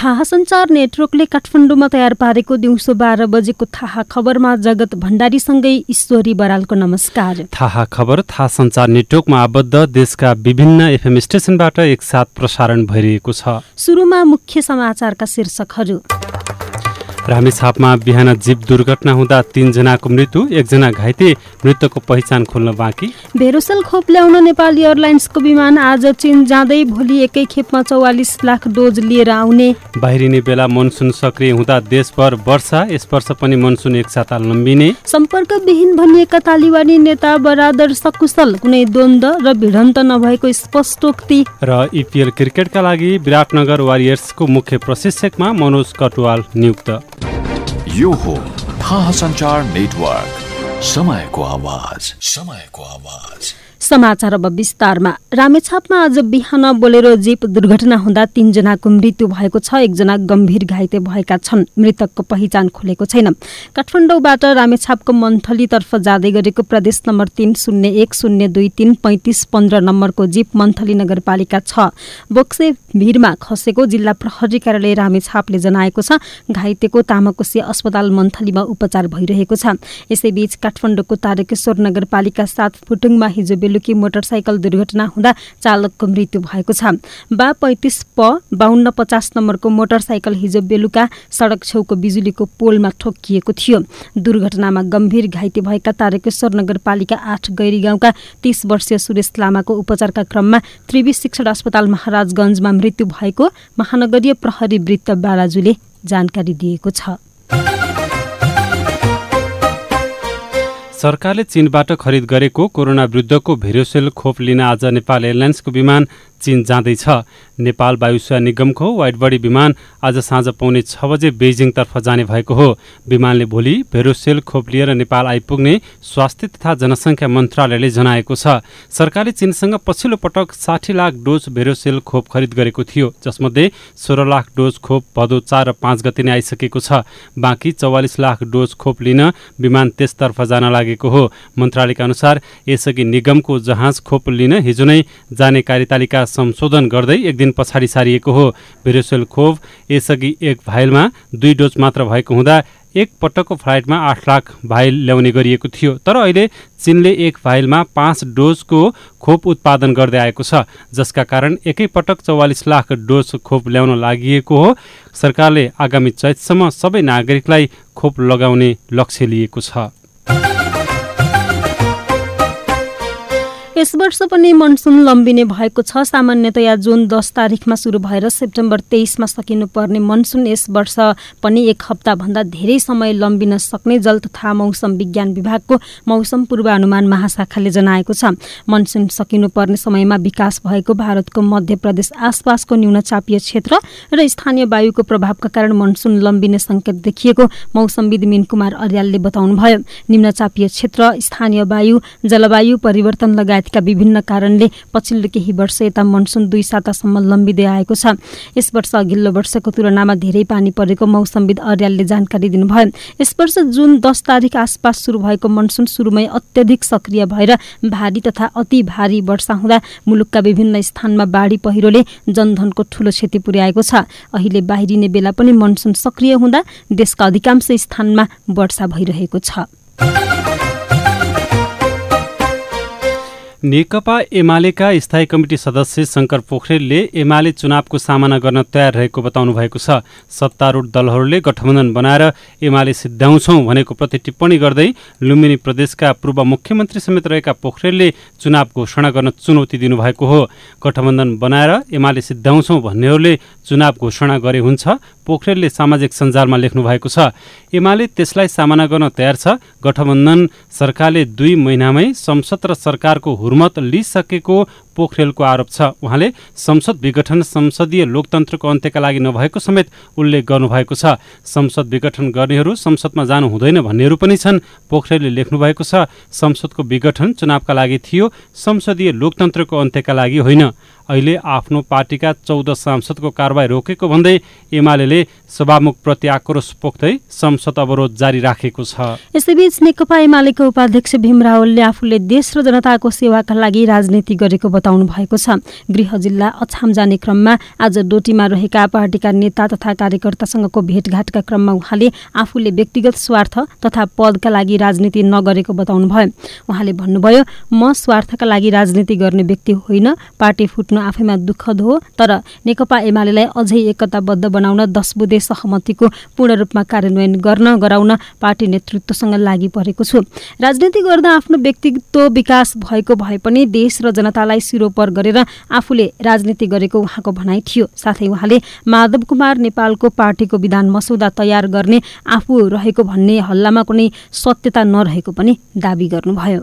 थाहा सञ्चार नेटवर्कले काठमाडौँमा तयार पारेको दिउँसो 12 बजेको थाहा खबरमा जगत भण्डारीसँगै ईश्वरी बरालको नमस्कार। थाहा खबर थाहा सञ्चार नेटवर्कमा आबद्ध देशका विभिन्न एफएम स्टेशनबाट एकसाथ प्रसारण भइरहेको छ। सुरुमा मुख्य समाचारका शीर्षकहरू। रामेछापमा बिहान जीप दुर्घटना हुँदा 3 जनाको मृत्यु, 1 जना घाइते, मृतकको पहिचान खोल्न बाँकी। भेरोसेल खोप ल्याउन नेपाली एयरलाइन्सको विमान आज चीन जाँदै भोलि एकै खेपमा 44 लाख डोज लिएर आउने। बाहिरिने बेला मनसुन सक्रिय हुँदा देशभर वर्षा, यस वर्ष पनि मनसुन एक साता लम्बिने। सम्पर्कविहीन भनिएका तालिबानी नेता बरादर सकुशल, कुनै द्वन्द्व र भिडन्त नभएको स्पष्टोक्ति। र इपिएल क्रिकेटका लागि विराटनगर वारियर्सको मुख्य प्रशिक्षकमा मनोज कटुवाल नियुक्त। यो हो थाहा सञ्चार नेटवर्क, समयको आवाज, समयको आवाज। समाचार अब विस्तारमा। रामेछापमा आज बिहान बोलेरो जीप दुर्घटना हुँदा 3 जनाको मृत्यु भएको छ, 1 जना गम्भीर घाइते भएका छन्। मृतकको पहिचान खोलेको छैन। काठमाडौँबाट रामेछापको मन्थलीतर्फ जाँदै गरेको प्रदेश नम्बर 301023515 नम्बरको जीप मन्थली नगरपालिका 6 बोक्से भिरमा खसेको जिल्ला प्रहरी कार्यालय रामेछापले जनाएको छ। घाइतेको तामाकोसी अस्पताल मन्थलीमा उपचार भइरहेको छ। यसैबीच काठमाडौँको तारकेश्वर नगरपालिका 7 फुटुङमा हिजो बेलुकी मोटरसाइकल दुर्घटना हुँदा चालकको मृत्यु भएको छ। 35 प 5250 नम्बरको मोटरसाइकल हिजो बेलुका सडक छेउको बिजुलीको पोलमा ठोक्किएको थियो। दुर्घटनामा गम्भीर घाइते भएका तारकेश्वर नगरपालिका 8 गैरी गाउँका 30 वर्षीय सुरेश लामाको उपचारका क्रममा त्रिवी शिक्षण अस्पताल महाराजगञ्जमा मृत्यु भएको महानगरीय प्रहरी वृत्त बालाजुले जानकारी दिएको छ। सरकारले चीनबाट खरिद गरेको कोरोना विरुद्धको भेरोसेल खोप लिन आज नेपाल एयरलाइन्सको विमान चीन जाँदैछ। नेपाल वायुसेवा निगमको वाइडबडी विमान आज साँझ पौने 6 बजे बेजिङतर्फ जाने भएको हो। विमानले भोलि भेरोसेल खोप लिएर नेपाल आइपुग्ने स्वास्थ्य तथा जनसङ्ख्या मन्त्रालयले जनाएको छ। सरकारले चीनसँग पछिल्लो पटक 60 लाख डोज भेरोसेल खोप खरिद गरेको थियो, जसमध्ये 16 लाख डोज खोप भदौ 4 र 5 गते नै आइसकेको छ। बाँकी 44 लाख डोज खोप लिन विमान त्यसतर्फ जान लागेको हो। मन्त्रालयका अनुसार यसअघि निगमको जहाज खोप लिन हिजो नै जाने कार्यतालिका संशोधन गर्दै एक दिन पछाडि सारिएको हो। भेरोसेल खोप यसअघि एक भाइलमा 2 डोज मात्र भएको हुँदा एक पटकको फ्लाइटमा 8 लाख भाइल ल्याउने गरिएको थियो। तर अहिले चीनले एक भाइलमा 5 डोजको खोप उत्पादन गर्दै आएको छ, जसका कारण एकै पटक 44 लाख डोज खोप ल्याउन लागिएको हो। सरकारले आगामी चैतसम्म सबै नागरिकलाई खोप लगाउने लक्ष्य लिएको छ। यस वर्ष पनि मनसुन लम्बिने भएको छ। सामान्यतया जुन 10 तारिखमा सुरु भएर सेप्टेम्बर 23मा सकिनुपर्ने मनसुन यस वर्ष पनि 1 हप्ताभन्दा धेरै समय लम्बिन सक्ने जल तथा मौसम विज्ञान विभागको मौसम पूर्वानुमान महाशाखाले जनाएको छ। मनसुन सकिनुपर्ने समयमा विकास भएको भारतको मध्य प्रदेश आसपासको न्यूनचापीय क्षेत्र र स्थानीय वायुको प्रभावका कारण मनसुन लम्बिने सङ्केत देखिएको मौसमविद मिन कुमार अर्यालले बताउनुभयो। निम्नचापीय क्षेत्र, स्थानीय वायु, जलवायु परिवर्तन लगायत का विभिन्न कारणले पछिल्लो केही वर्ष यता मनसुन 2 सातासम्म लम्बिँदै आएको छ। यस वर्ष अघिल्लो वर्षको तुलनामा धेरै पानी परेको मौसमविद अर्यालले जानकारी दिनुभयो। यस वर्ष जुन 10 तारिख आसपास सुरु भएको मनसुन सुरुमै अत्यधिक सक्रिय भएर भारी तथा अति भारी वर्षा हुँदा मुलुकका विभिन्न स्थानमा बाढी पहिरोले जनधनको ठूलो क्षति पुर्याएको छ। अहिले बाहिरिने बेला पनि मनसुन सक्रिय हुँदा देशका अधिकांश स्थानमा वर्षा भइरहेको छ। नेकपा एमालेका स्थायी कमिटी सदस्य शङ्कर पोखरेलले एमाले चुनावको सामना गर्न तयार रहेको बताउनु भएको छ। सत्तारूढ दलहरूले गठबन्धन बनाएर एमाले सिद्ध्याउँछौँ भनेको प्रति टिप्पणी गर्दै लुम्बिनी प्रदेशका पूर्व मुख्यमन्त्री समेत रहेका पोखरेलले चुनाव घोषणा गर्न चुनौती दिनुभएको हो। गठबन्धन बनाएर एमाले सिद्ध्याउँछौँ भन्नेहरूले चुनाव घोषणा गरे हुन्छ, पोखरेलले सामाजिक सञ्जालमा लेख्नु भएको छ। एमाले त्यसलाई सामना गर्न तयार छ। गठबन्धन सरकारले 2 महिनामै संसद र सरकारको हुर्मत लिइसकेको पोखरेलको आरोप छ। उहाँले संसद विघटन संसदीय लोकतन्त्रको अन्त्यका लागि नभएको समेत उल्लेख गर्नुभएको छ। संसद विघटन गर्नेहरू संसदमा जानु हुँदैन भन्नेहरू पनि छन्। पोखरेलले लेख्नु भएको छ, संसदको विघटन चुनावका लागि थियो, संसदीय लोकतन्त्रको अन्त्यका लागि होइन। अहिले आफ्नो पार्टीका 14 सांसदको कारबाही रोकेको भन्दै एमालेले सभामुख प्रति आक्रोश पोख्दै संसद अवरोध जारी राखेको छ। यसैबीच नेकपा एमालेका उपाध्यक्ष भीम रावलले आफूले देश र जनताको सेवाका लागि राजनीति गरेको बताउनु भएको छ। गृह जिल्ला अछाम जाने क्रममा आज डोटीमा रहेका पार्टीका नेता तथा कार्यकर्तासँगको भेटघाटका क्रममा उहाँले आफूले व्यक्तिगत स्वार्थ तथा पदका लागि राजनीति नगरेको बताउनुभयो। उहाँले भन्नुभयो, म स्वार्थका लागि राजनीति गर्ने व्यक्ति होइन, पार्टी फुट्नु आफैमा दुःखद हो, तर नेकपा एमालेलाई अझै एकताबद्ध बनाउन 10 बुँदे सहमतिको पूर्ण रूपमा कार्यान्वयन गराउन पार्टी नेतृत्वसँग लागि परेको छु। राजनीति गर्दा आफ्नो व्यक्तित्व विकास भएको भए पनि देश र जनतालाई सिरोपर गरेर आफूले राजनीति गरेको उहाँको भनाइ थियो। साथै उहाँले माधव कुमार नेपालको पार्टीको विधान मसौदा तयार गर्ने आफू रहेको भन्ने हल्लामा कुनै सत्यता नरहेको पनि दाबी गर्नुभयो।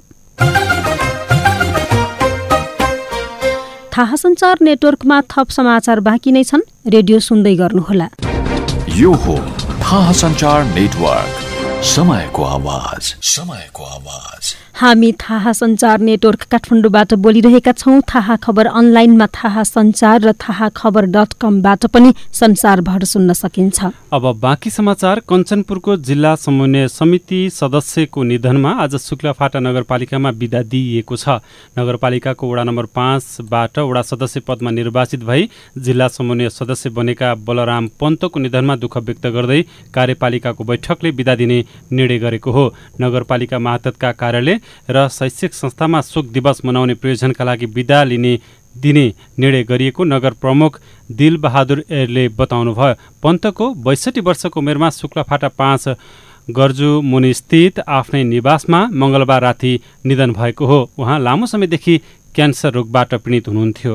थाहा सञ्चार नेटवर्कमा थप समाचार बाँकी नै छन्, रेडियो सुन्दै गर्नुहोला। यो हो थाहा सञ्चार नेटवर्क, समयको आवाज, समयको आवाज। हामी थाहा सञ्चार नेटवर्क काठमाडौँबाट बोलिरहेका छौँ। थाहा खबर अनलाइनमा थाहा सञ्चार र थाहाखबर.com-बाट पनि संसारभर सुन्न सकिन्छ। अब बाँकी समाचार। कञ्चनपुरको जिल्ला समन्वय समिति सदस्यको निधनमा आज शुक्लाफाटा नगरपालिकामा बिदा दिइएको छ। नगरपालिकाको वडा नम्बर 5बाट वडा सदस्य पदमा निर्वाचित भई जिल्ला समन्वय सदस्य बनेका बलराम पन्तको निधनमा दुःख व्यक्त गर्दै कार्यपालिकाको बैठकले बिदा दिने निर्णय गरेको हो। नगरपालिका महातत्का कार्यालय र शैक्षिक संस्थामा शोक दिवस मनाउने प्रयोजनका लागि बिदा दिने निर्णय गरिएको नगर प्रमुख दिल बहादुर एरले बताउनुभयो। पन्तको 62 वर्षको उमेरमा शुक्लाफाटा 5 गर्जु मुनि स्थित आफ्नै निवासमा मंगलबार राति निधन भएको हो। उहाँ लामो समयदेखि क्यान्सर रोगबाट पीडित हुनुहुन्थ्यो।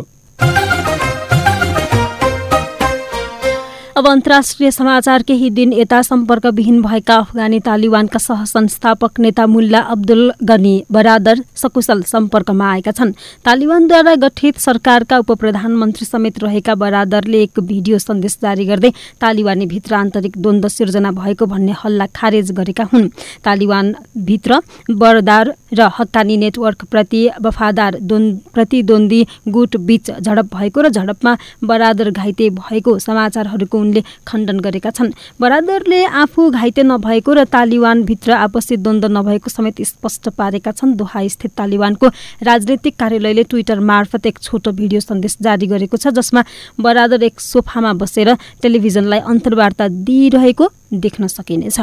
अब अन्तर्राष्ट्रिय समाचार। केही दिन यता सम्पर्कविहीन भएका अफगानी तालिबानका सहसंस्थापक नेता मुल्ला अब्दुल गनी बरादर सकुशल सम्पर्कमा आएका छन्। तालिबानद्वारा गठित सरकारका उपप्रधानमन्त्री समेत रहेका बरादरले एक भिडियो सन्देश जारी गर्दै तालिबानी भित्र आन्तरिक द्वन्द्व सिर्जना भएको भन्ने हल्ला खारेज गरेका हुन्। तालिबान भित्र बरदार र हक्कानी नेटवर्क प्रति वफादार प्रतिद्वन्दी गुट बीच झडप भएको र झडपमा बरादर घाइते भएको समाचारहरूको उनले खण्डन गरेका छन्। बरादरले आफू घाइते नभएको र तालिबान भित्र आपसी द्वन्द्व नभएको समेत स्पष्ट पारेका छन्। दोहा स्थित तालिबानको राजनीतिक कार्यालयले ट्विटर मार्फत एक छोटो भिडियो सन्देश जारी गरेको छ, जसमा बरादर एक सोफामा बसेर टेलिभिजनलाई अन्तर्वार्ता दिइरहेको देख्न सकिनेछ।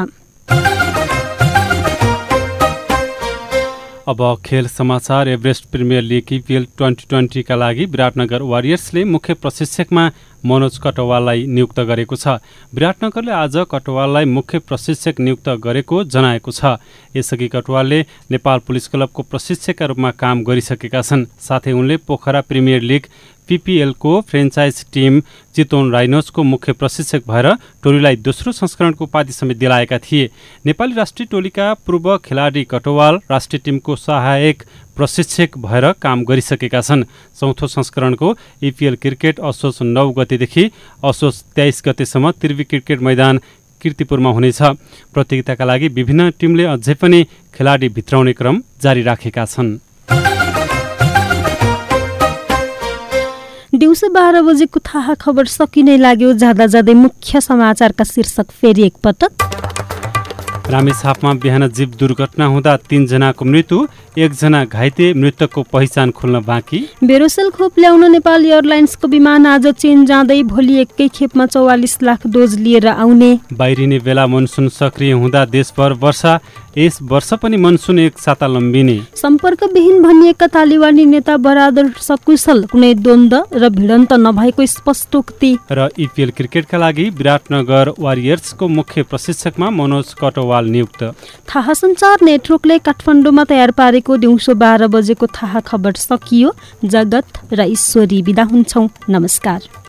अब खेल समाचार। एभरेस्ट प्रिमियर लिग IPL 2020 का लागि विराटनगर वारियर्सले मुख्य प्रशिक्षकमा मनोज कटवाललाई नियुक्त गरेको छ। विराटनगरले आज कटवाललाई मुख्य प्रशिक्षक नियुक्त गरेको जनाएको छ। यसअघि कटवालले नेपाल पुलिस क्लबको प्रशिक्षकका रूपमा काम गरिसकेका छन्। साथै उनले पोखरा प्रिमियर लिग PPL को फ्रेन्चाइज टिम चितवन राइनोजको मुख्य प्रशिक्षक भएर टोलीलाई दोस्रो संस्करणको उपाधि समेत दिलाएका थिए। नेपाली राष्ट्रिय टोलीका पूर्व खेलाडी कटवाल राष्ट्रिय टिमको सहायक प्रशिक्षक भएर काम गरिसकेका छन्। चौथो संस्करणको IPL क्रिकेट असोज 9 गतेदेखि असोज 23 गतेसम्म त्रिवी क्रिकेट मैदान कीर्तिपुरमा हुनेछ। प्रतियोगिताका लागि विभिन्न टिमले अझै पनि खेलाडी भित्राउने क्रम जारी राखेका छन्। दिउँसो 12 बजेको थाहा खबर सकिनै लाग्यो। जाँदा जाँदै मुख्य समाचारका शीर्षक फेरि एकपटक। रामेछापमा बिहान जीव दुर्घटना हुँदा 3 जनाको मृत्यु, 1 जना घाइते, मृतकको पहिचान खुल्न बाँकी। बेरोसेल खोप ल्याउन नेपाल एयरलाइन्सको विमान आज चीन जाँदै भोलि एकै खेपमा 44 लाख डोज लिएर आउने। बाहिरिने बेला मनसुन सक्रिय हुँदा देशभर वर्षा, यस वर्ष पनि मनसुन एक साता लम्बिने। सम्पर्कविहीन भनिएका तालिबानी नेता बरादर सकुशल, कुनै द्वन्द्व र भिडन्त नभएको स्पष्टोक्ति। र IPL क्रिकेटका लागि विराटनगर वारियर्सको मुख्य प्रशिक्षकमा मनोज कटवाल नियुक्त। थाहा सञ्चार नेटवर्कले काठमाडौँमा तयार पारेको दिउँसो 12 बजेको थाहा खबर सकियो। जगत र ईश्वरी बिदा हुन्छौँ। नमस्कार।